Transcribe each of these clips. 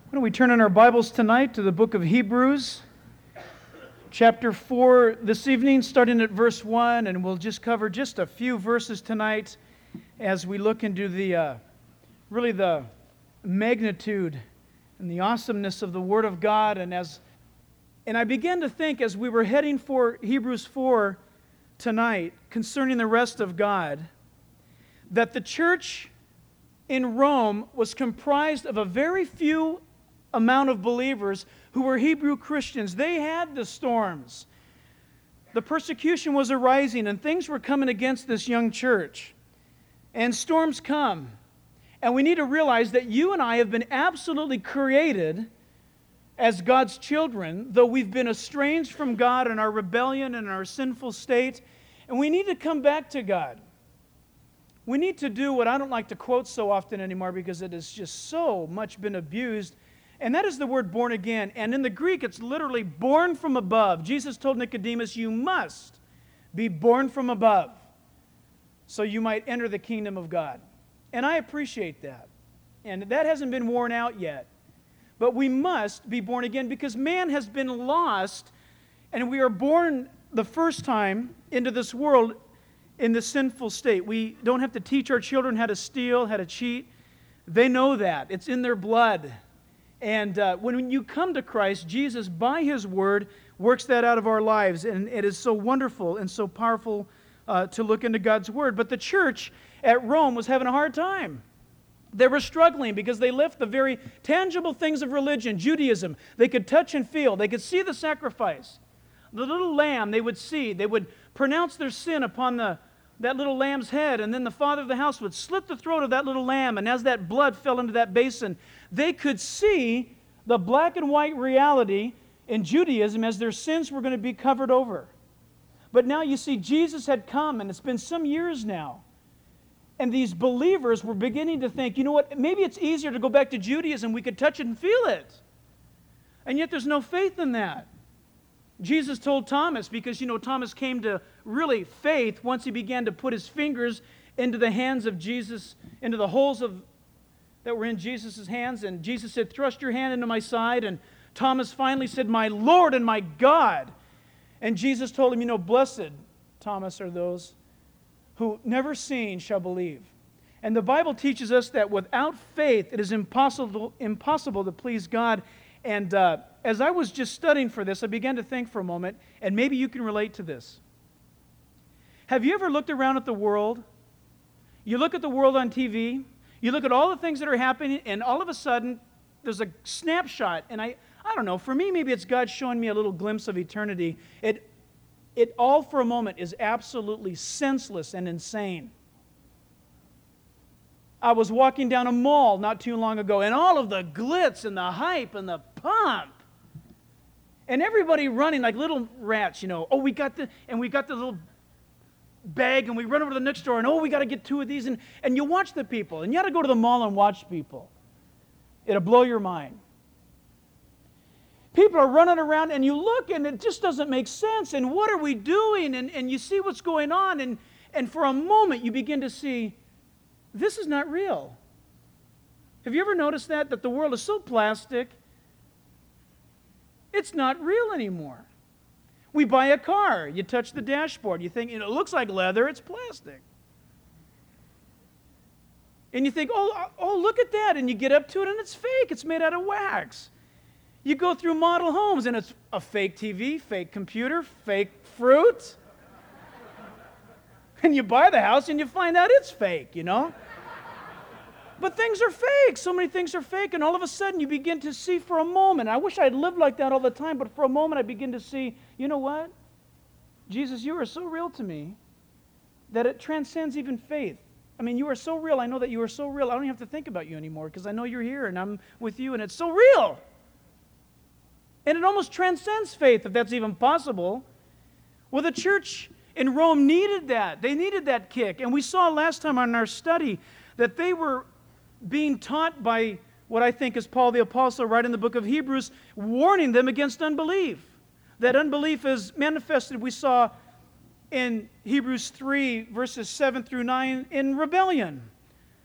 Why don't we turn in our Bibles tonight to the book of Hebrews, chapter 4 this evening, starting at verse 1, and we'll just cover just a few verses tonight as we look into the magnitude and the awesomeness of the Word of God. And I began to think as we were heading for Hebrews 4 tonight concerning the rest of God, that the church in Rome was comprised of a very few amount of believers who were Hebrew Christians. They had the storms. The persecution was arising and things were coming against this young church. And storms come. And we need to realize that you and I have been absolutely created as God's children, though we've been estranged from God in our rebellion and our sinful state. And we need to come back to God. We need to do what I don't like to quote so often anymore because it has just so much been abused. And that is the word born again. And in the Greek, it's literally born from above. Jesus told Nicodemus, you must be born from above so you might enter the kingdom of God. And I appreciate that. And that hasn't been worn out yet. But we must be born again because man has been lost and we are born the first time into this world in the sinful state. We don't have to teach our children how to steal, how to cheat. They know that. It's in their blood. And when you come to Christ, Jesus, by His Word, works that out of our lives. And it is so wonderful and so powerful to look into God's Word. But the church at Rome was having a hard time. They were struggling because they left the very tangible things of religion, Judaism. They could touch and feel. They could see the sacrifice. The little lamb they would see. They would pronounce their sin upon that little lamb's head, and then the father of the house would slit the throat of that little lamb, and as that blood fell into that basin, they could see the black and white reality in Judaism as their sins were going to be covered over. But now you see Jesus had come, and it's been some years now, and these believers were beginning to think, you know what, maybe it's easier to go back to Judaism, we could touch it and feel it. And yet there's no faith in that. Jesus told Thomas, because, Thomas came to really faith once he began to put his fingers into the hands of Jesus, into the holes that were in Jesus' hands. And Jesus said, thrust your hand into my side. And Thomas finally said, my Lord and my God. And Jesus told him, blessed, Thomas, are those who never seen shall believe. And the Bible teaches us that without faith, it is impossible to please God. And as I was just studying for this, I began to think for a moment, and maybe you can relate to this. Have you ever looked around at the world? You look at the world on TV, you look at all the things that are happening, and all of a sudden, there's a snapshot, and I don't know, for me, maybe it's God showing me a little glimpse of eternity. It all for a moment is absolutely senseless and insane. I was walking down a mall not too long ago, and all of the glitz and the hype and the pump, and everybody running like little rats, Oh, we got the little bag, and we run over to the next store, and we got to get 2 of these, and you watch the people, and you got to go to the mall and watch people. It'll blow your mind. People are running around, and you look, and it just doesn't make sense, and what are we doing? And you see what's going on, and for a moment you begin to see, this is not real. Have you ever noticed that the world is so plastic, it's not real anymore? We buy a car, you touch the dashboard, you think, it looks like leather, it's plastic. And you think, oh, look at that, and you get up to it, and it's fake, it's made out of wax. You go through model homes, and it's a fake TV, fake computer, fake fruit. And you buy the house, and you find out it's fake, But things are fake. So many things are fake, and all of a sudden you begin to see for a moment. I wish I'd lived like that all the time, but for a moment I begin to see, you know what? Jesus, you are so real to me that it transcends even faith. I mean, you are so real. I know that you are so real. I don't even have to think about you anymore because I know you're here and I'm with you, and it's so real. And it almost transcends faith, if that's even possible. Well, the church in Rome needed that. They needed that kick. And we saw last time on our study that they were being taught by what I think is Paul the Apostle right in the book of Hebrews, warning them against unbelief. That unbelief is manifested, we saw in Hebrews 3, verses 7 through 9, in rebellion.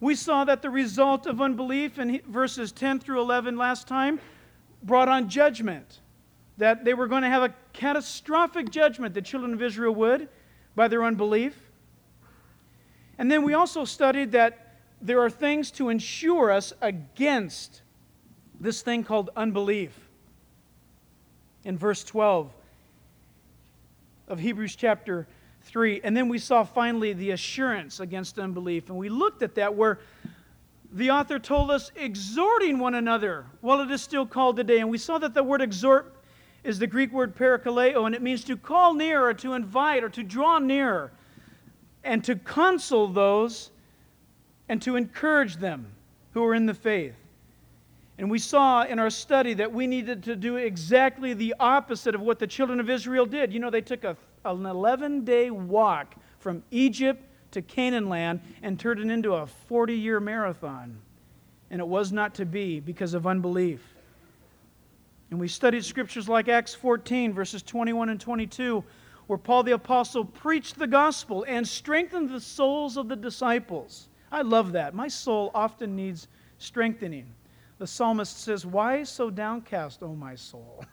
We saw that the result of unbelief in verses 10 through 11 last time brought on judgment. That they were going to have a catastrophic judgment, the children of Israel would, by their unbelief. And then we also studied that there are things to ensure us against this thing called unbelief. In verse 12 of Hebrews chapter 3. And then we saw finally the assurance against unbelief. And we looked at that where the author told us, exhorting one another while it is still called today. And we saw that the word exhort is the Greek word parakaleo, and it means to call near or to invite or to draw near and to counsel those and to encourage them who are in the faith. And we saw in our study that we needed to do exactly the opposite of what the children of Israel did. You know, they took an 11-day walk from Egypt to Canaan land and turned it into a 40-year marathon. And it was not to be because of unbelief. And we studied scriptures like Acts 14, verses 21 and 22, where Paul the Apostle preached the gospel and strengthened the souls of the disciples. I love that. My soul often needs strengthening. The psalmist says, "Why so downcast, O my soul?"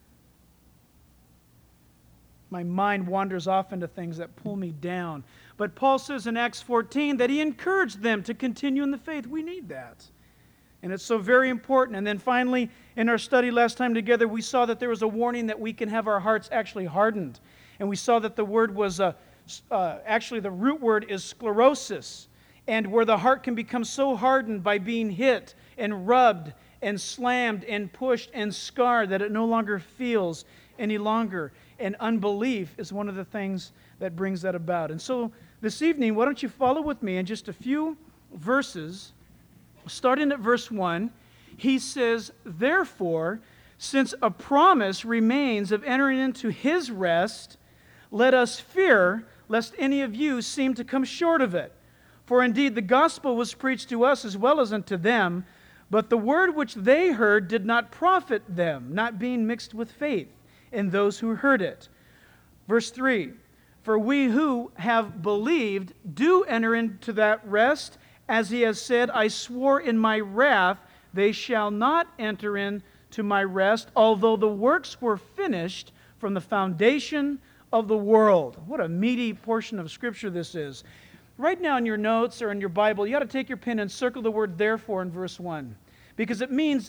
My mind wanders off into things that pull me down. But Paul says in Acts 14 that he encouraged them to continue in the faith. We need that. And it's so very important. And then finally, in our study last time together, we saw that there was a warning that we can have our hearts actually hardened. And we saw that the word was, actually the root word is sclerosis. And where the heart can become so hardened by being hit and rubbed and slammed and pushed and scarred that it no longer feels any longer. And unbelief is one of the things that brings that about. And so this evening, why don't you follow with me in just a few verses. Starting at verse 1, he says, "Therefore, since a promise remains of entering into his rest, let us fear lest any of you seem to come short of it. For indeed the gospel was preached to us as well as unto them, but the word which they heard did not profit them, not being mixed with faith in those who heard it." Verse 3, "For we who have believed do enter into that rest, as he has said, I swore in my wrath, they shall not enter into my rest, although the works were finished from the foundation of the world." What a meaty portion of Scripture this is. Right now in your notes or in your Bible, you ought to take your pen and circle the word "therefore" in verse 1. Because it means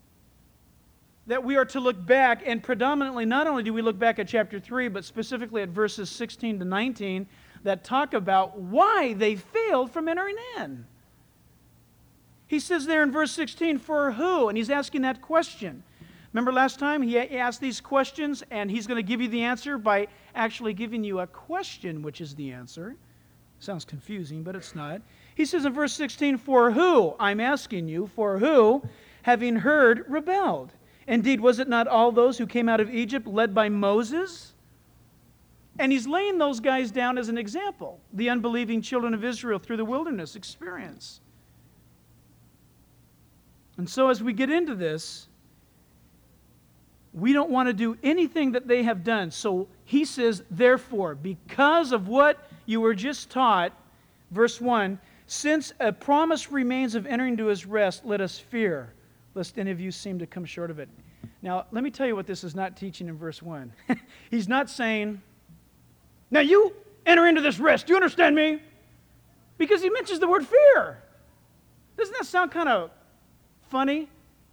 that we are to look back, and predominantly not only do we look back at chapter 3, but specifically at verses 16 to 19, that talk about why they failed from entering in. He says there in verse 16, "For who?" And he's asking that question. Remember last time he asked these questions, and he's going to give you the answer by actually giving you a question, which is the answer. Sounds confusing, but it's not. He says in verse 16, "For who?" I'm asking you, "for who, having heard, rebelled? Indeed, was it not all those who came out of Egypt led by Moses?" And he's laying those guys down as an example, the unbelieving children of Israel through the wilderness experience. And so as we get into this, we don't want to do anything that they have done. So he says, "Therefore, because of what you were just taught," verse 1, "since a promise remains of entering into his rest, let us fear, lest any of you seem to come short of it." Now, let me tell you what this is not teaching in verse 1. He's not saying, "Now you enter into this rest. Do you understand me?" Because he mentions the word fear. Doesn't that sound kind of funny?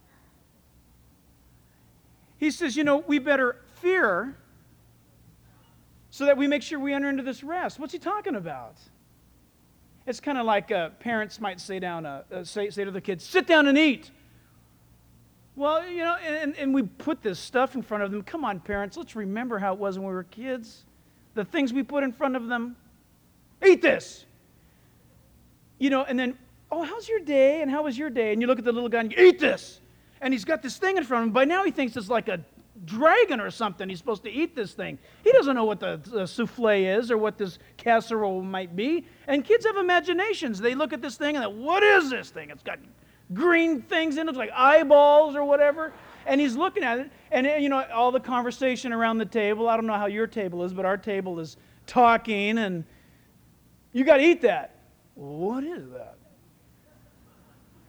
He says, we better fear so that we make sure we enter into this rest. What's he talking about? It's kind of like parents might say to the kids, "Sit down and eat." Well, and we put this stuff in front of them. Come on, parents, let's remember how it was when we were kids. The things we put in front of them. "Eat this." And then, "Oh, how's your day? And how was your day?" And you look at the little guy and you, "Eat this." And he's got this thing in front of him. By now he thinks it's like a dragon or something. He's supposed to eat this thing. He doesn't know what the souffle is or what this casserole might be. And kids have imaginations. They look at this thing and they, "What is this thing? It's got green things in it, like eyeballs or whatever." And he's looking at it, and all the conversation around the table. I don't know how your table is, but our table is talking, and "You got to eat that." "What is that?"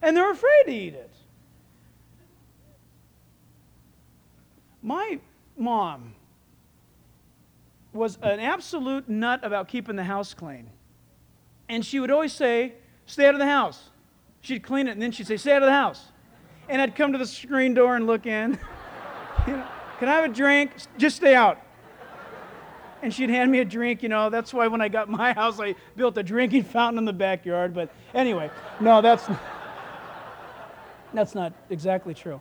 And they're afraid to eat it. My mom was an absolute nut about keeping the house clean. And she would always say, stay out of the house. She'd clean it, and then she'd say, stay out of the house. And I'd come to the screen door and look in. Can I have a drink? Just stay out. And she'd hand me a drink, That's why when I got my house, I built a drinking fountain in the backyard. But anyway, no, that's not exactly true.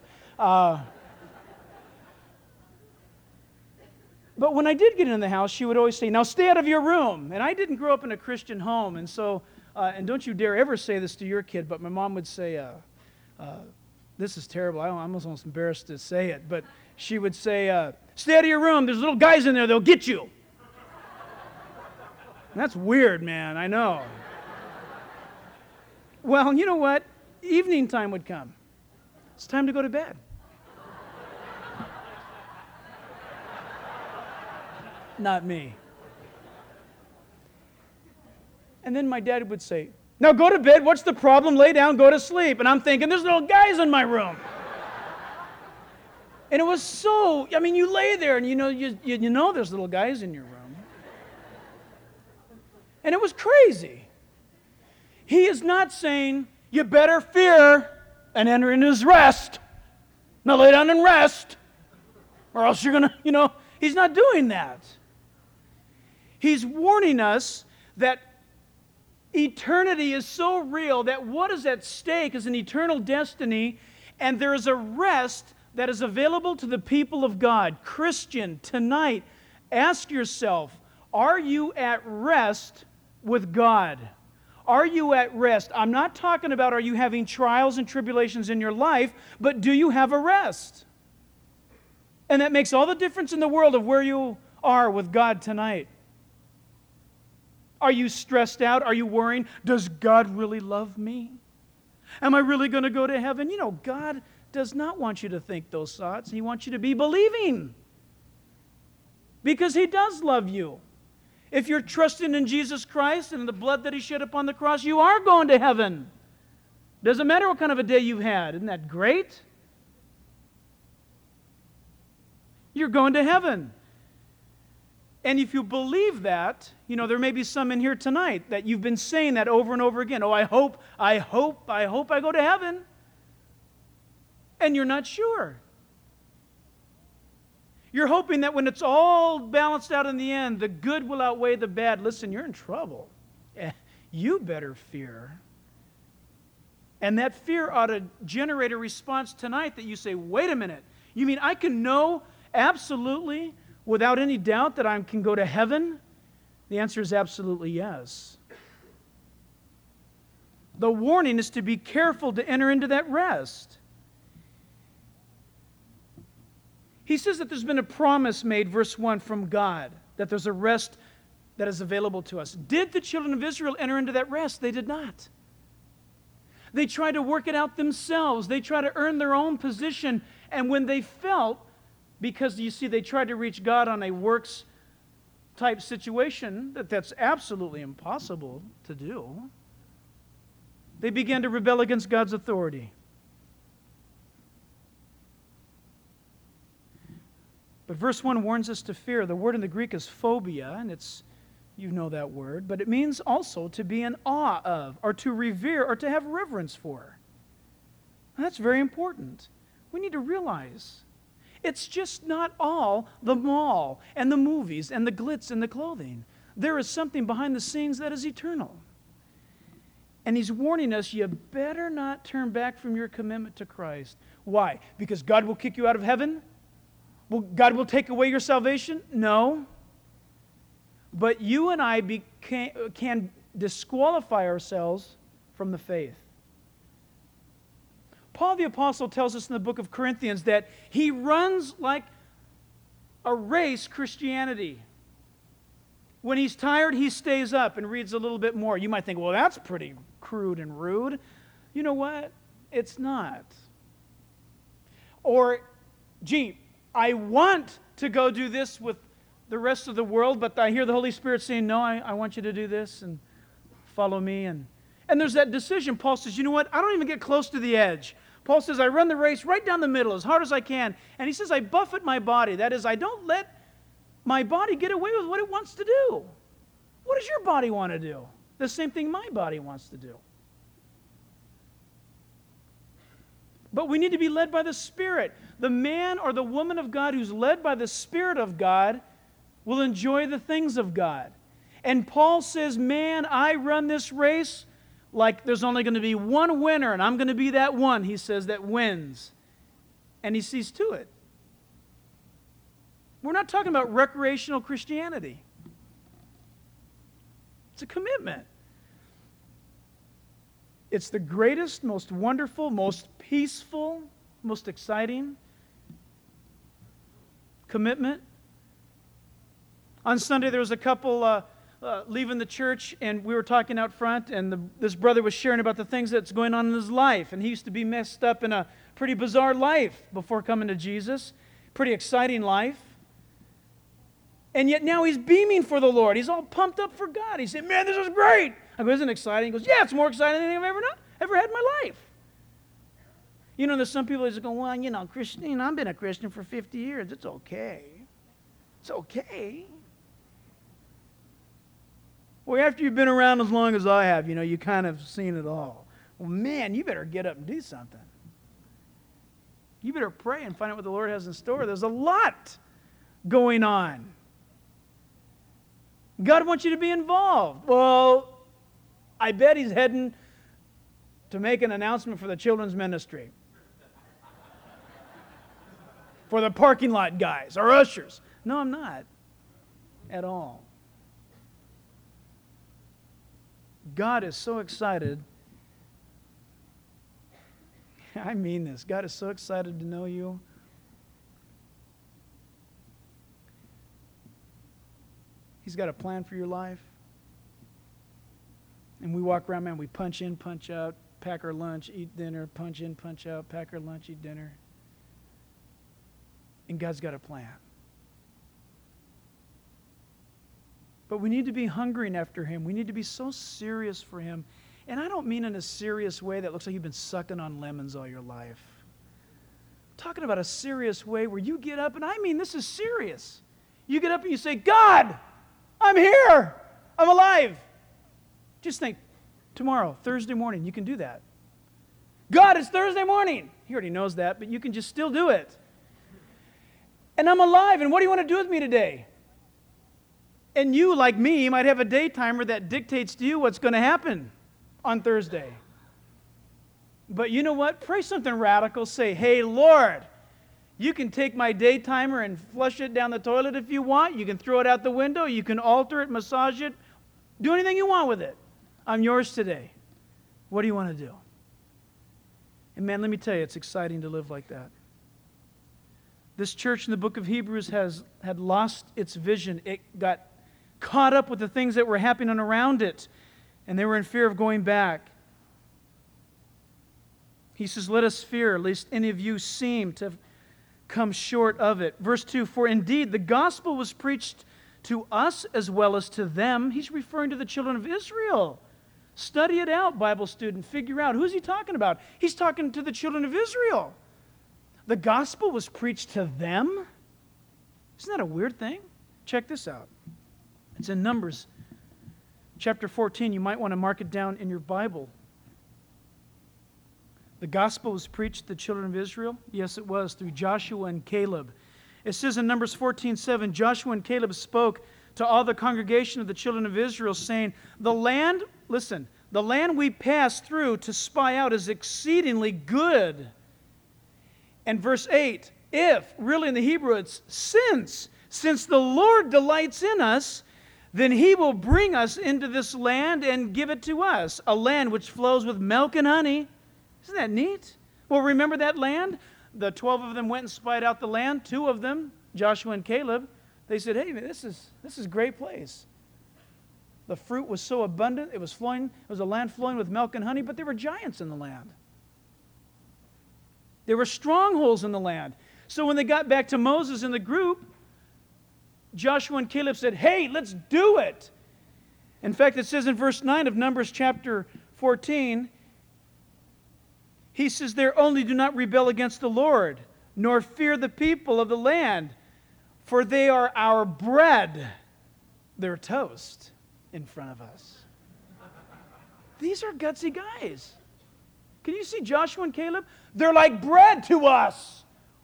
But when I did get in the house, she would always say, now stay out of your room. And I didn't grow up in a Christian home, and so, and don't you dare ever say this to your kid, but my mom would say, this is terrible. I'm almost embarrassed to say it, but she would say, stay out of your room. There's little guys in there. They'll get you. And that's weird, man. I know. Well, you know what? Evening time would come. It's time to go to bed. Not me. And then my dad would say, now go to bed. What's the problem? Lay down, go to sleep. And I'm thinking, there's little guys in my room. And it was so, you lay there and you know there's little guys in your room. And it was crazy. He is not saying, you better fear and enter into his rest. Now lay down and rest, or else you're going to, he's not doing that. He's warning us that eternity is so real that what is at stake is an eternal destiny, and there is a rest that is available to the people of God. Christian, tonight, ask yourself, are you at rest with God? Are you at rest? I'm not talking about are you having trials and tribulations in your life, but do you have a rest? And that makes all the difference in the world of where you are with God tonight. Are you stressed out? Are you worrying? Does God really love me? Am I really going to go to heaven? God does not want you to think those thoughts. He wants you to be believing. Because He does love you. If you're trusting in Jesus Christ and in the blood that He shed upon the cross, you are going to heaven. Doesn't matter what kind of a day you've had. Isn't that great? You're going to heaven. And if you believe that, there may be some in here tonight that you've been saying that over and over again. Oh, I hope I go to heaven. And you're not sure. You're hoping that when it's all balanced out in the end, the good will outweigh the bad. Listen, you're in trouble. You better fear. And that fear ought to generate a response tonight that you say, wait a minute. You mean I can know absolutely, without any doubt, that I can go to heaven? The answer is absolutely yes. The warning is to be careful to enter into that rest. He says that there's been a promise made, verse 1, from God, that there's a rest that is available to us. Did the children of Israel enter into that rest? They did not. They tried to work it out themselves. They tried to earn their own position. And when they felt, because you see, they tried to reach God on a works type situation, that's absolutely impossible to do, they began to rebel against God's authority. But verse 1 warns us to fear. The word in the Greek is phobia, and you know that word, but it means also to be in awe of, or to revere, or to have reverence for. And that's very important. We need to realize it's just not all the mall and the movies and the glitz and the clothing. There is something behind the scenes that is eternal. And He's warning us, you better not turn back from your commitment to Christ. Why? Because God will kick you out of heaven? Well, God will take away your salvation? No. But you and I can disqualify ourselves from the faith. Paul the Apostle tells us in the book of Corinthians that he runs like a race Christianity. When he's tired, he stays up and reads a little bit more. You might think, well, that's pretty crude and rude. You know what? It's not. Or, gee, I want to go do this with the rest of the world, but I hear the Holy Spirit saying, no, I want you to do this and follow me. And And there's that decision. Paul says, you know what? I don't even get close to the edge. Paul says, I run the race right down the middle as hard as I can. And he says, I buffet my body. That is, I don't let my body get away with what it wants to do. What does your body want to do? The same thing my body wants to do. But we need to be led by the Spirit. The man or the woman of God who's led by the Spirit of God will enjoy the things of God. And Paul says, man, I run this race like there's only going to be one winner, and I'm going to be that one, he says, that wins. And he sees to it. We're not talking about recreational Christianity. It's a commitment. It's the greatest, most wonderful, most peaceful, most exciting commitment. On Sunday, there was a couple leaving the church, and we were talking out front, and this brother was sharing about the things that's going on in his life. And he used to be messed up in a pretty bizarre life before coming to Jesus. Pretty exciting life. And yet now he's beaming for the Lord. He's all pumped up for God. He said, man, this is great. I go, isn't it exciting? He goes, yeah, it's more exciting than I've ever had in my life. You know, there's some people that just go, well, you know, Christian, I've been a Christian for 50 years. It's okay. It's okay. Well, after you've been around as long as I have, you know, you kind of seen it all. Well, man, you better get up and do something. You better pray and find out what the Lord has in store. There's a lot going on. God wants you to be involved. Well, I bet he's heading to make an announcement for the children's ministry. For the parking lot guys or ushers. No, I'm not. At all. God is so excited. I mean this. God is so excited to know you. He's got a plan for your life. And we walk around, man, we punch in, punch out, pack our lunch, eat dinner, punch in, punch out, pack our lunch, eat dinner. And God's got a plan. But we need to be hungering after Him. We need to be so serious for Him. And I don't mean in a serious way that looks like you've been sucking on lemons all your life. I'm talking about a serious way where you get up, and I mean this is serious. You get up and you say, God, I'm here. I'm alive. Just think, tomorrow, Thursday morning, you can do that. God, it's Thursday morning. He already knows that, but you can just still do it. And I'm alive, and what do you want to do with me today? And you, like me, might have a day timer that dictates to you what's going to happen on Thursday. But you know what? Pray something radical. Say, hey, Lord, you can take my day timer and flush it down the toilet if you want. You can throw it out the window. You can alter it, massage it. Do anything you want with it. I'm yours today. What do you want to do? And man, let me tell you, it's exciting to live like that. This church in the book of Hebrews had lost its vision. It got caught up with the things that were happening around it, and they were in fear of going back. He says, let us fear, lest any of you seem to come short of it. Verse 2, for indeed the gospel was preached to us as well as to them. He's referring to the children of Israel. Study it out, Bible student. Figure out, who's he talking about? He's talking to the children of Israel. The gospel was preached to them? Isn't that a weird thing? Check this out. It's in Numbers chapter 14. You might want to mark it down in your Bible. The gospel was preached to the children of Israel? Yes, it was, through Joshua and Caleb. It says in Numbers 14:7, Joshua and Caleb spoke to all the congregation of the children of Israel, saying, the land, listen, the land we passed through to spy out is exceedingly good. And verse 8, if, really in the Hebrew it's since the Lord delights in us, then He will bring us into this land and give it to us, a land which flows with milk and honey. Isn't that neat? Well, remember that land? The 12 of them went and spied out the land. 2 of them, Joshua and Caleb, they said, hey, this is a great place. The fruit was so abundant, it was a land flowing with milk and honey, but there were giants in the land. There were strongholds in the land. So when they got back to Moses and the group, Joshua and Caleb said, hey, let's do it. In fact, it says in verse 9 of Numbers chapter 14, he says there, only do not rebel against the Lord, nor fear the people of the land, for they are our bread. They're toast in front of us. These are gutsy guys. Can you see Joshua and Caleb? They're like bread to us.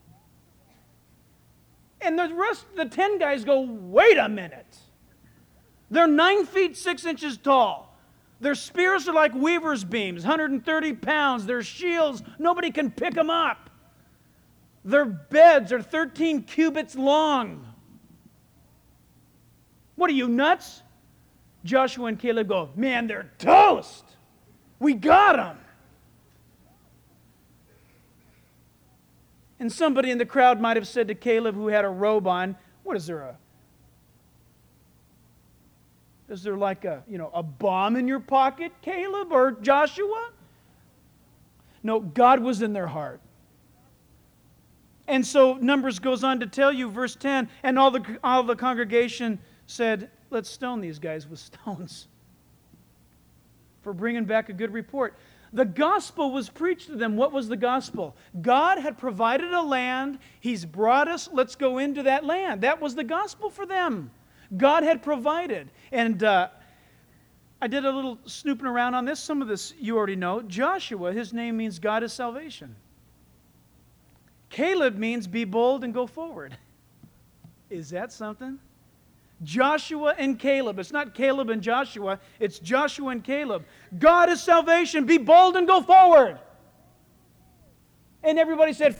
And the rest, the 10 guys go, wait a minute. They're 9 feet 6 inches tall. Their spears are like weaver's beams, 130 pounds. Their shields, nobody can pick them up. Their beds are 13 cubits long. What are you, nuts? Joshua and Caleb go, man, they're toast. We got them. And somebody in the crowd might have said to Caleb, who had a robe on, what is there, is there like a bomb in your pocket, Caleb or Joshua? No, God was in their heart. And so Numbers goes on to tell you, verse 10, and all the congregation said, let's stone these guys with stones for bringing back a good report. The gospel was preached to them. What was the gospel? God had provided a land. He's brought us. Let's go into that land. That was the gospel for them. God had provided. And I did a little snooping around on this. Some of this you already know. Joshua, his name means God is salvation. Caleb means be bold and go forward. Is that something? Joshua and Caleb. It's not Caleb and Joshua. It's Joshua and Caleb. God is salvation. Be bold and go forward. And everybody said,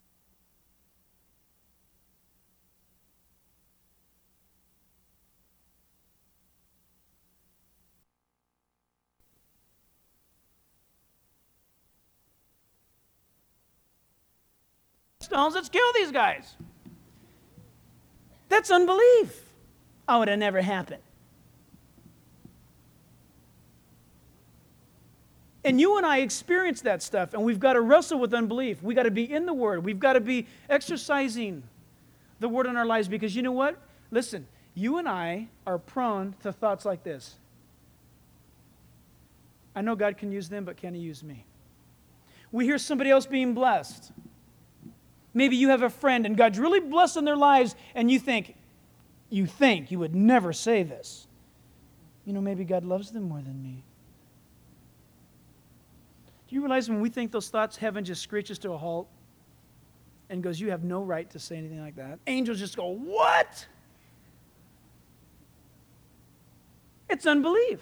stones, let's kill these guys. That's unbelief. Oh, it'll never happen. And you and I experience that stuff, and we've got to wrestle with unbelief. We've got to be in the Word. We've got to be exercising the Word in our lives, because you know what? Listen, you and I are prone to thoughts like this. I know God can use them, but can He use me? We hear somebody else being blessed. Maybe you have a friend, and God's really blessing their lives, and you think you would never say this. Maybe God loves them more than me. Do you realize when we think those thoughts, heaven just screeches to a halt and goes, you have no right to say anything like that? Angels just go, what? It's unbelief.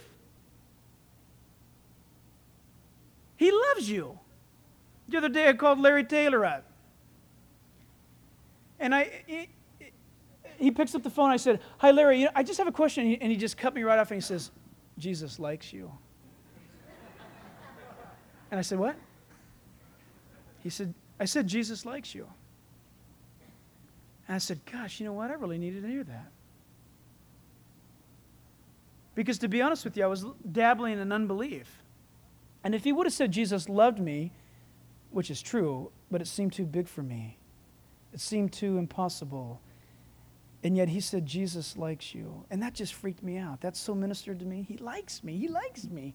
He loves you. The other day I called Larry Taylor up. And he picks up the phone. I said, hi, Larry, I just have a question. And he just cut me right off and he says, Jesus likes you. And I said, what? I said, Jesus likes you. And I said, gosh, you know what? I really needed to hear that. Because to be honest with you, I was dabbling in unbelief. And if he would have said Jesus loved me, which is true, but it seemed too big for me. It seemed too impossible. And yet he said, Jesus likes you. And that just freaked me out. That so ministered to me. He likes me. He likes me.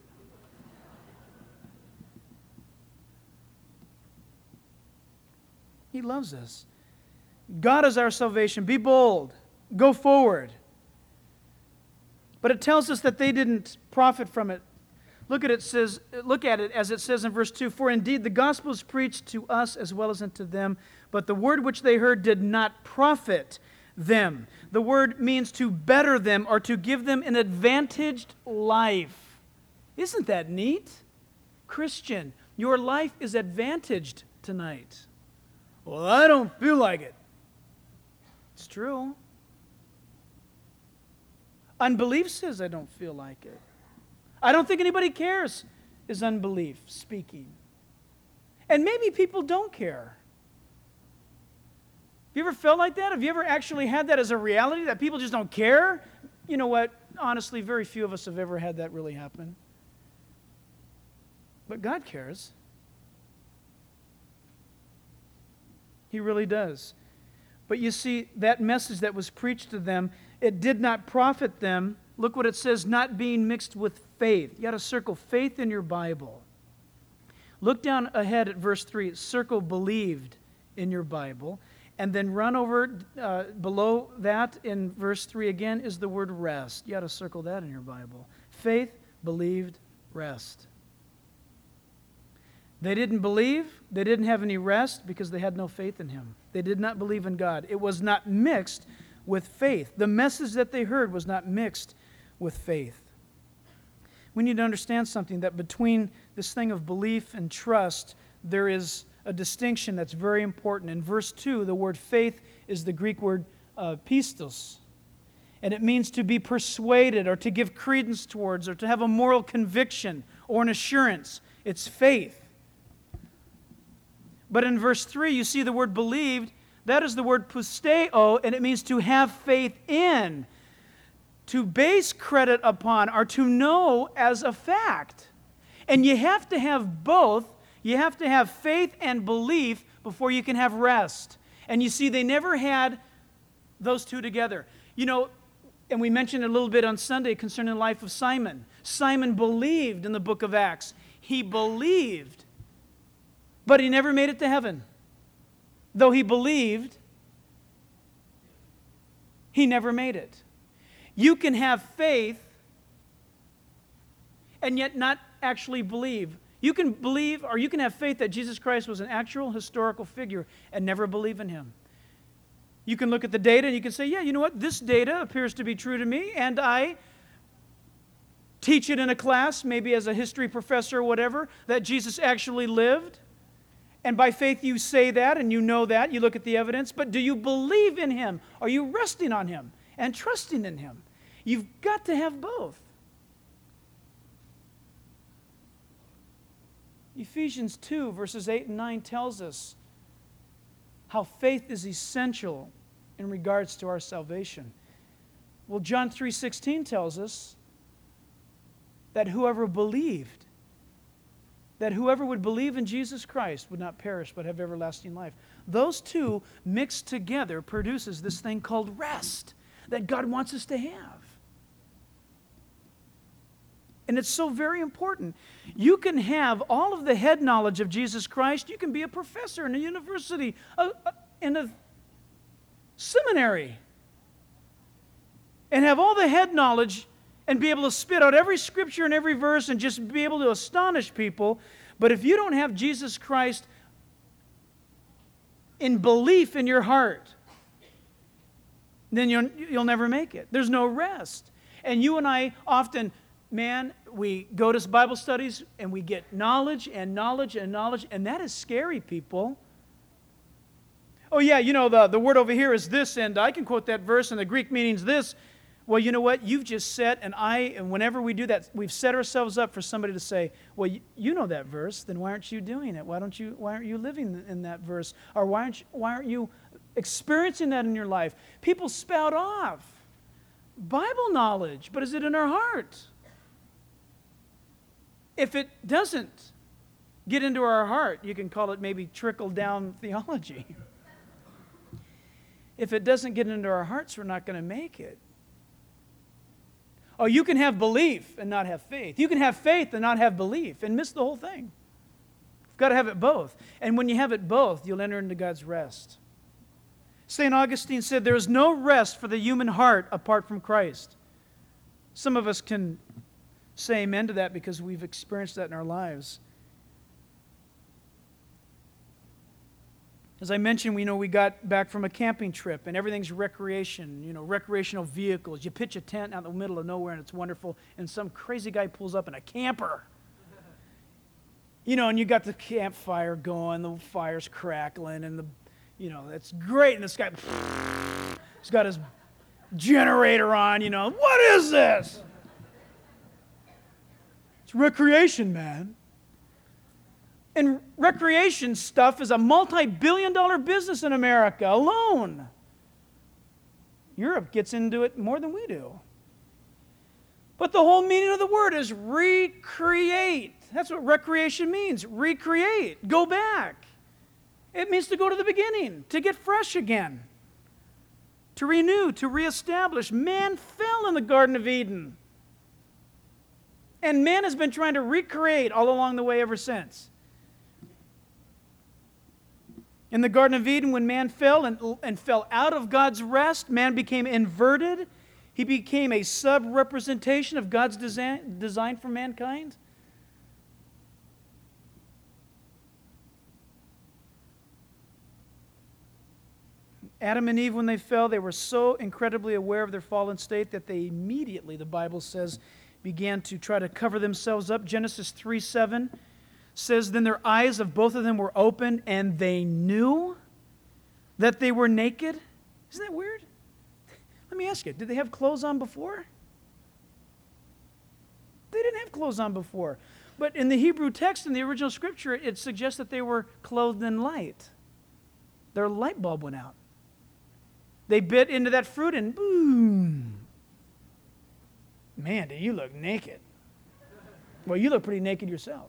He loves us. God is our salvation. Be bold. Go forward. But it tells us that they didn't profit from it. Look at it as it says in verse 2, for indeed the gospel is preached to us as well as unto them, but the word which they heard did not profit them. The word means to better them or to give them an advantaged life. Isn't that neat? Christian, your life is advantaged tonight. Well, I don't feel like it. It's true. Unbelief says I don't feel like it. I don't think anybody cares is unbelief speaking. And maybe people don't care. Have you ever felt like that? Have you ever actually had that as a reality, that people just don't care? You know what? Honestly, very few of us have ever had that really happen. But God cares. He really does. But you see, that message that was preached to them, it did not profit them. look what it says, not being mixed with faith. You got to circle faith in your Bible. Look down ahead at verse 3. Circle believed in your Bible. And then run over below that in verse 3 again is the word rest. You got to circle that in your Bible. Faith, believed, rest. They didn't believe. They didn't have any rest because they had no faith in Him. They did not believe in God. It was not mixed with faith. The message that they heard was not mixed with faith. We need to understand something, that between this thing of belief and trust, there is a distinction that's very important. In verse 2, the word faith is the Greek word pistos. And it means to be persuaded or to give credence towards or to have a moral conviction or an assurance. It's faith. But in verse 3, you see the word believed. That is the word pisteo, and it means to have faith in, to base credit upon, or to know as a fact. And you have to have both. You have to have faith and belief before you can have rest. And you see, they never had those two together. You know, and we mentioned a little bit on Sunday concerning the life of Simon. Simon believed in the book of Acts. He believed, but he never made it to heaven. Though he believed, he never made it. You can have faith and yet not actually believe. You can believe, or you can have faith that Jesus Christ was an actual historical figure and never believe in Him. You can look at the data and you can say, yeah, you know what? This data appears to be true to me, and I teach it in a class, maybe as a history professor or whatever, that Jesus actually lived. And by faith you say that and you know that. You look at the evidence. But do you believe in Him? Are you resting on Him and trusting in Him? You've got to have both. Ephesians 2, verses 8 and 9 tells us how faith is essential in regards to our salvation. Well, John 3:16 tells us that whoever would believe in Jesus Christ would not perish but have everlasting life. Those two mixed together produces this thing called rest that God wants us to have. And it's so very important. You can have all of the head knowledge of Jesus Christ. You can be a professor in a university, in a seminary, and have all the head knowledge and be able to spit out every scripture and every verse and just be able to astonish people. But if you don't have Jesus Christ in belief in your heart, then you'll never make it. There's no rest. And you and I often, we go to Bible studies and we get knowledge and knowledge and knowledge, and that is scary, people. Oh yeah, you know, the word over here is this, and I can quote that verse, and the Greek meaning's this. Well, you know what? You've just set, and whenever we do that, we've set ourselves up for somebody to say, well, you know that verse, then why aren't you doing it? Why aren't you living in that verse? Or why aren't you experiencing that in your life? People spout off Bible knowledge, but is it in our heart? If it doesn't get into our heart, you can call it maybe trickle-down theology. If it doesn't get into our hearts, we're not going to make it. Oh, you can have belief and not have faith. You can have faith and not have belief and miss the whole thing. You've got to have it both. And when you have it both, you'll enter into God's rest. St. Augustine said, there is no rest for the human heart apart from Christ. Some of us can say amen to that because we've experienced that in our lives. As I mentioned, we got back from a camping trip, and everything's recreation, recreational vehicles. You pitch a tent out in the middle of nowhere, and it's wonderful, and some crazy guy pulls up in a camper. And you got the campfire going, the fire's crackling, and it's great, and this guy, he's got his generator on, what is this? It's recreation, man. And recreation stuff is a multi-billion-dollar business in America alone. Europe gets into it more than we do. But the whole meaning of the word is recreate. That's what recreation means. Recreate. Go back. It means to go to the beginning, to get fresh again, to renew, to reestablish. Man fell in the Garden of Eden. And man has been trying to recreate all along the way ever since. In the Garden of Eden, when man fell and fell out of God's rest, man became inverted. He became a sub-representation of God's design for mankind. Adam and Eve, when they fell, they were so incredibly aware of their fallen state that they immediately, the Bible says, began to try to cover themselves up. Genesis 3:7 says, then their eyes of both of them were opened, and they knew that they were naked. Isn't that weird? Let me ask you, did they have clothes on before? They didn't have clothes on before. But in the Hebrew text, in the original scripture, it suggests that they were clothed in light. Their light bulb went out. They bit into that fruit and boom. Man, do you look naked. Well, you look pretty naked yourself.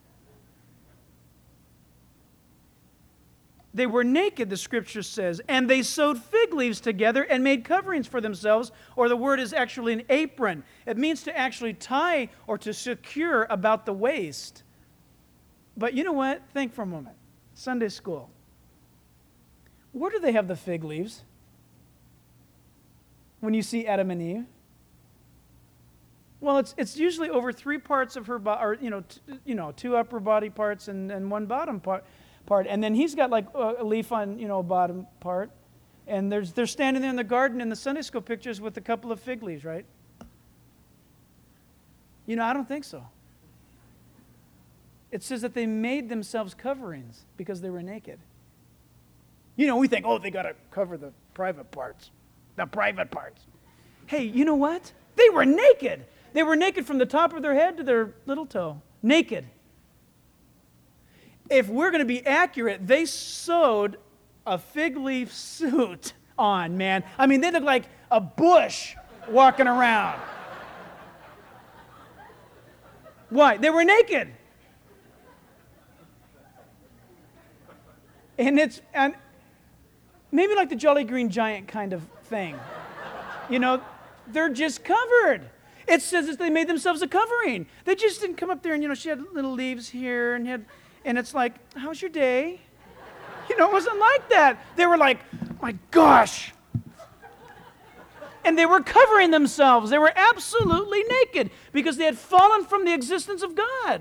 They were naked, the scripture says, and they sewed fig leaves together and made coverings for themselves, or the word is actually an apron. It means to actually tie or to secure about the waist. But you know what? Think for a moment. Sunday school. Where do they have the fig leaves? When you see Adam and Eve? Well, it's usually over 3 parts of her body, or 2 upper body parts and 1 bottom part. And then he's got like a leaf on, a bottom part. And they're standing there in the garden in the Sunday school pictures with a couple of fig leaves, right? I don't think so. It says that they made themselves coverings because they were naked. We think, they got to cover the private parts. The private parts. Hey, you know what? They were naked. They were naked from the top of their head to their little toe. Naked. If we're going to be accurate, they sewed a fig leaf suit on, man. I mean, they look like a bush walking around. Why? They were naked. And maybe like the Jolly Green Giant kind of thing. They're just covered. It says that they made themselves a covering. They just didn't come up there and, she had little leaves here and it's like, how's your day? It wasn't like that. They were like, my gosh. And they were covering themselves. They were absolutely naked because they had fallen from the existence of God.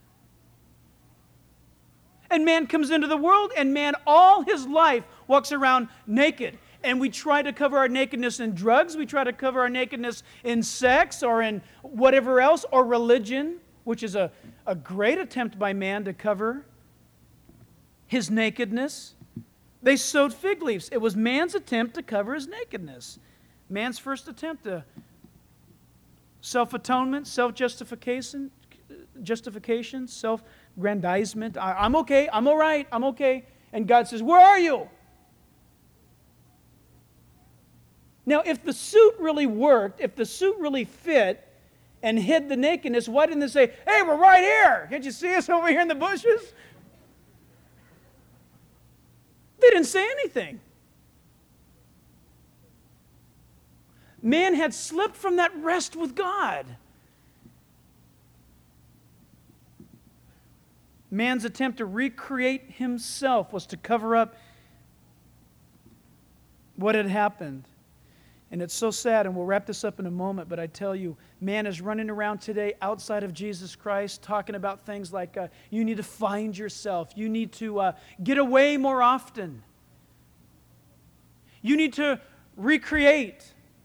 And man comes into the world, and man all his life walks around naked. And we try to cover our nakedness in drugs. We try to cover our nakedness in sex or in whatever else, or religion, which is a great attempt by man to cover his nakedness. They sewed fig leaves. It was man's attempt to cover his nakedness. Man's first attempt to self-atonement, self-justification, self-grandizement. I'm okay, I'm all right, I'm okay. And God says, where are you? Now, if the suit really worked, if the suit really fit and hid the nakedness, why didn't they say, hey, we're right here. Can't you see us over here in the bushes? They didn't say anything. Man had slipped from that rest with God. Man's attempt to recreate himself was to cover up what had happened. And it's so sad, and we'll wrap this up in a moment, but I tell you, man is running around today outside of Jesus Christ talking about things like you need to find yourself. You need to get away more often. You need to recreate.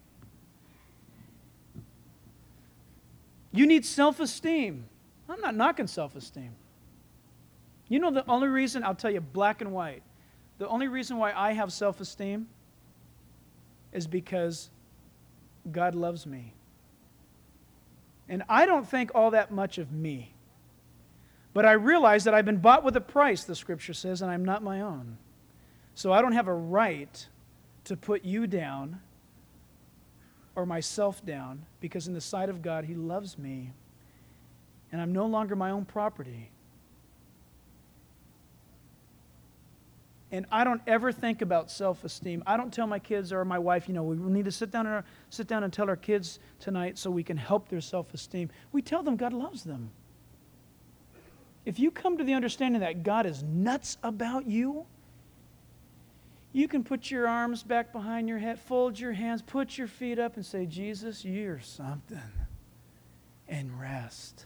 You need self-esteem. I'm not knocking self-esteem. The only reason, I'll tell you black and white, the only reason why I have self-esteem is because God loves me. And I don't think all that much of me. But I realize that I've been bought with a price, the Scripture says, and I'm not my own. So I don't have a right to put you down or myself down, because in the sight of God, He loves me. And I'm no longer my own property. And I don't ever think about self-esteem. I don't tell my kids or my wife, we need to sit down and tell our kids tonight so we can help their self-esteem. We tell them God loves them. If you come to the understanding that God is nuts about you, you can put your arms back behind your head, fold your hands, put your feet up and say, Jesus, you're something, and rest.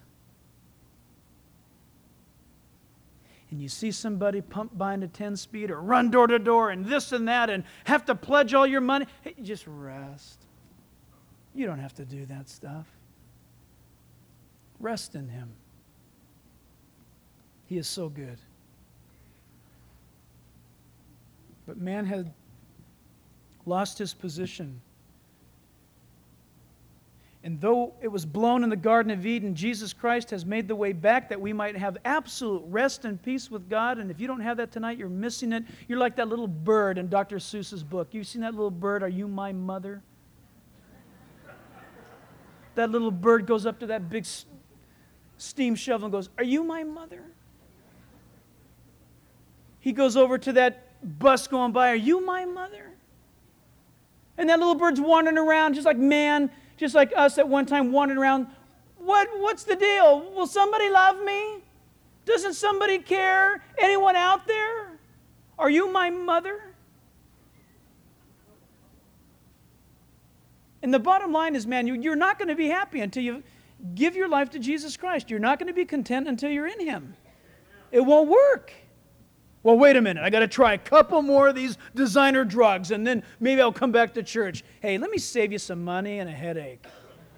And you see somebody pump by into 10-speed or run door to door and this and that and have to pledge all your money, hey, just rest. You don't have to do that stuff. Rest in Him. He is so good. But man had lost his position. And though it was blown in the Garden of Eden, Jesus Christ has made the way back that we might have absolute rest and peace with God. And if you don't have that tonight, you're missing it. You're like that little bird in Dr. Seuss's book. You've seen that little bird, Are You My Mother? That little bird goes up to that big steam shovel and goes, Are you my mother? He goes over to that bus going by, Are you my mother? And that little bird's wandering around just like us at one time wandering around. What's the deal? Will somebody love me? Doesn't somebody care? Anyone out there? Are you my mother? And the bottom line is, man, you're not going to be happy until you give your life to Jesus Christ. You're not going to be content until you're in Him. It won't work. Well, wait a minute. I got to try a couple more of these designer drugs, and then maybe I'll come back to church. Hey, let me save you some money and a headache.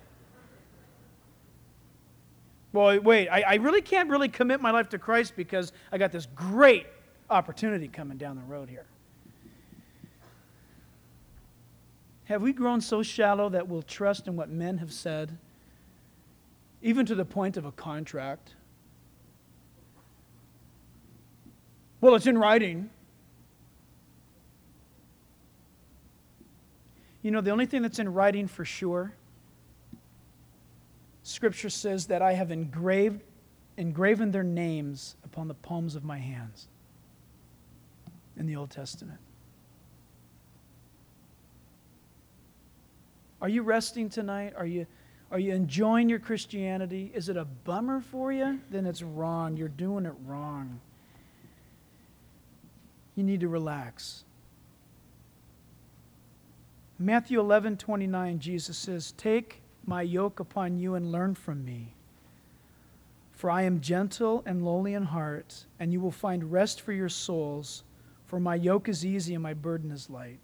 Well, wait. I really can't really commit my life to Christ because I got this great opportunity coming down the road here. Have we grown so shallow that we'll trust in what men have said, even to the point of a contract? Well, it's in writing. You know, the only thing that's in writing for sure, Scripture says that I have engraven their names upon the palms of my hands in the Old Testament. Are you resting tonight? Are you enjoying your Christianity? Is it a bummer for you? Then it's wrong. You're doing it wrong. You need to relax. Matthew 11:29, Jesus says, Take my yoke upon you and learn from me. For I am gentle and lowly in heart, and you will find rest for your souls. For my yoke is easy and my burden is light.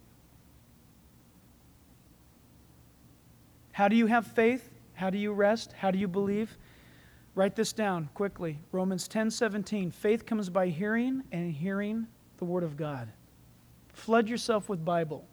How do you have faith? How do you rest? How do you believe? Write this down quickly. Romans 10:17. Faith comes by hearing, and hearing the Word of God. Flood yourself with Bible.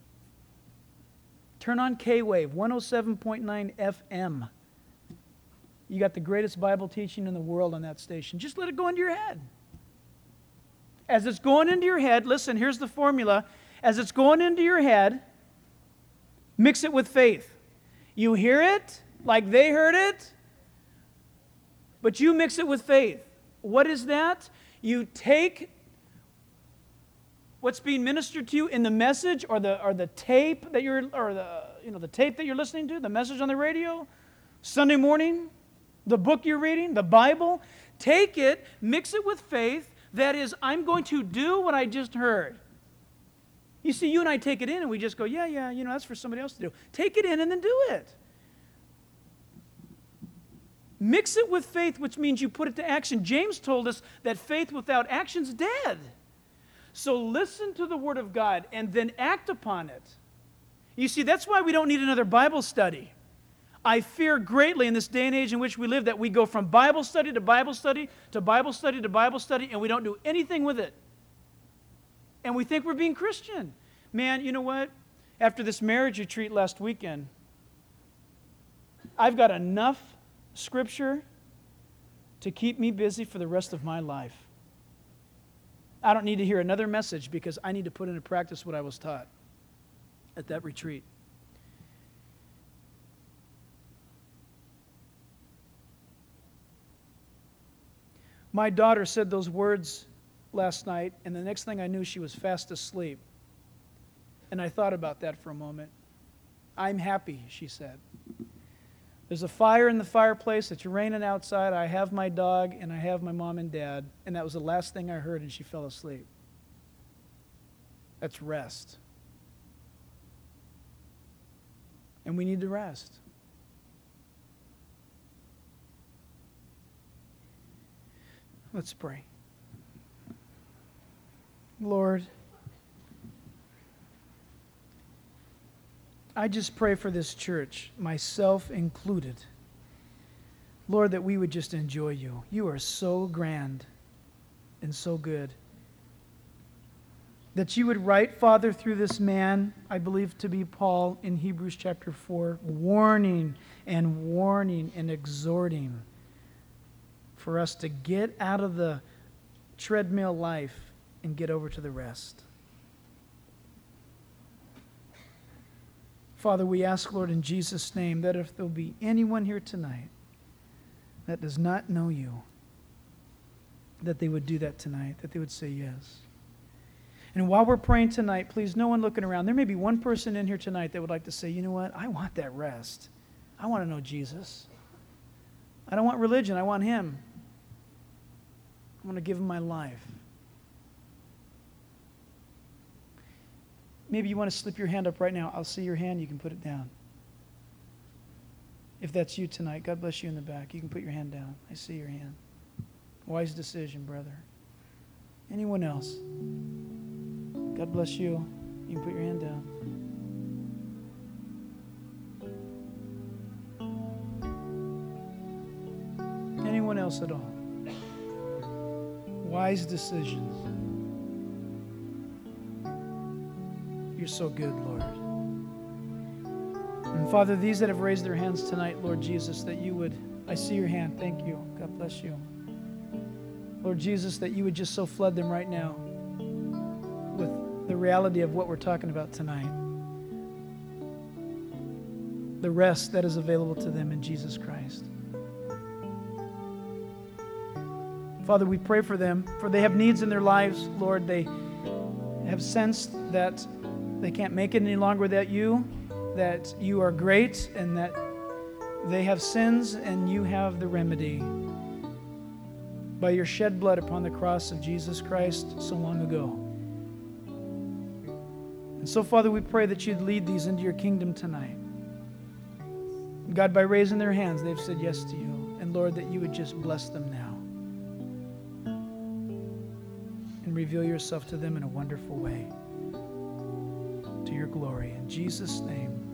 Turn on K-Wave, 107.9 FM. You got the greatest Bible teaching in the world on that station. Just let it go into your head. As it's going into your head, listen, here's the formula. As it's going into your head, mix it with faith. You hear it like they heard it, but you mix it with faith. What is that? You take what's being ministered to you in the message or the tape that the tape that you're listening to, the message on the radio, Sunday morning, the book you're reading, the Bible. Take it, mix it with faith. That is, I'm going to do what I just heard. You see, you and I take it in and we just go, yeah, that's for somebody else to do. Take it in and then do it. Mix it with faith, which means you put it to action. James told us that faith without action is dead. So listen to the Word of God and then act upon it. You see, that's why we don't need another Bible study. I fear greatly in this day and age in which we live that we go from Bible study to Bible study to Bible study to Bible study, and we don't do anything with it. And we think we're being Christian. Man, you know what? After this marriage retreat last weekend, I've got enough Scripture to keep me busy for the rest of my life. I don't need to hear another message because I need to put into practice what I was taught at that retreat. My daughter said those words last night, and the next thing I knew, she was fast asleep. And I thought about that for a moment. I'm happy, she said. There's a fire in the fireplace. It's raining outside. I have my dog, and I have my mom and dad. And that was the last thing I heard, and she fell asleep. That's rest. And we need to rest. Let's pray. Lord, I just pray for this church, myself included. Lord, that we would just enjoy you. You are so grand and so good. That you would write, Father, through this man, I believe to be Paul in Hebrews chapter 4, warning and exhorting for us to get out of the treadmill life and get over to the rest. Father, we ask, Lord, in Jesus' name, that if there'll be anyone here tonight that does not know you, that they would do that tonight, that they would say yes. And while we're praying tonight, please, no one looking around. There may be one person in here tonight that would like to say, you know what? I want that rest. I want to know Jesus. I don't want religion. I want him. I want to give him my life. Maybe you want to slip your hand up right now. I'll see your hand. You can put it down. If that's you tonight, God bless you in the back. You can put your hand down. I see your hand. Wise decision, brother. Anyone else? God bless you. You can put your hand down. Anyone else at all? Wise decisions. You're so good, Lord. And Father, these that have raised their hands tonight, Lord Jesus, that you would, I see your hand, thank you. God bless you. Lord Jesus, that you would just so flood them right now with the reality of what we're talking about tonight. The rest that is available to them in Jesus Christ. Father, we pray for them, for they have needs in their lives, Lord. They have sensed that they can't make it any longer without you, that you are great, and that they have sins and you have the remedy by your shed blood upon the cross of Jesus Christ so long ago. And so, Father, we pray that you'd lead these into your kingdom tonight. God, by raising their hands, they've said yes to you. And Lord, that you would just bless them now and reveal yourself to them in a wonderful way. To your glory. In Jesus' name.